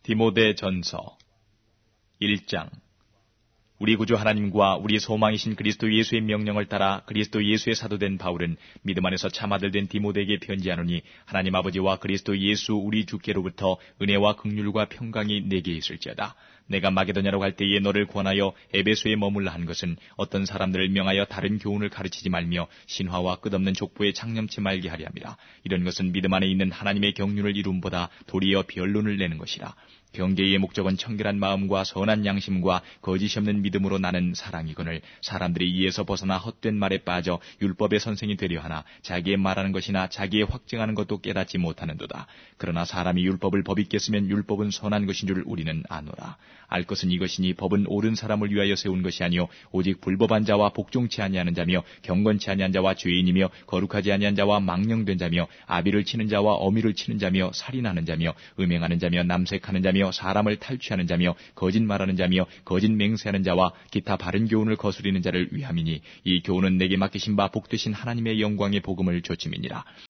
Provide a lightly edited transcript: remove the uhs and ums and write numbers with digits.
디모데전서 1장. 우리 구주 하나님과 우리 소망이신 그리스도 예수의 명령을 따라 그리스도 예수의 사도된 바울은 믿음 안에서 참 아들 된 디모데에게 편지하노니, 하나님 아버지와 그리스도 예수 우리 주께로부터 은혜와 긍휼과 평강이 내게 있을지어다. 내가 마게도냐로 갈 때에 너를 권하여 에베소에 머물라 한 것은 어떤 사람들을 명하여 다른 교훈을 가르치지 말며 신화와 끝없는 족보에 창념치 말게 하려 함이라. 이런 것은 믿음 안에 있는 하나님의 경륜을 이룸보다 도리어 변론을 내는 것이라. 경계의 목적은 청결한 마음과 선한 양심과 거짓이 없는 믿음으로 나는 사랑이거늘, 사람들이 이에서 벗어나 헛된 말에 빠져 율법의 선생이 되려 하나 자기의 말하는 것이나 자기의 확증하는 것도 깨닫지 못하는도다. 그러나 사람이 율법을 법있게 쓰면 율법은 선한 것인 줄 우리는 아노라. 알 것은 이것이니 법은 옳은 사람을 위하여 세운 것이 아니요 오직 불법한 자와 복종치 아니하는 자며 경건치 아니한 자와 죄인이며 거룩하지 아니한 자와 망령된 자며 아비를 치는 자와 어미를 치는 자며 살인하는 자며 음행하는 자며 남색하는 자며 사람을 탈취하는 자며 거짓말하는 자며 거짓 맹세하는 자와 기타 바른 교훈을 거스리는 자를 위함이니, 이 교훈은 내게 맡기신 바 복되신 하나님의 영광의 복음을 조침이니라.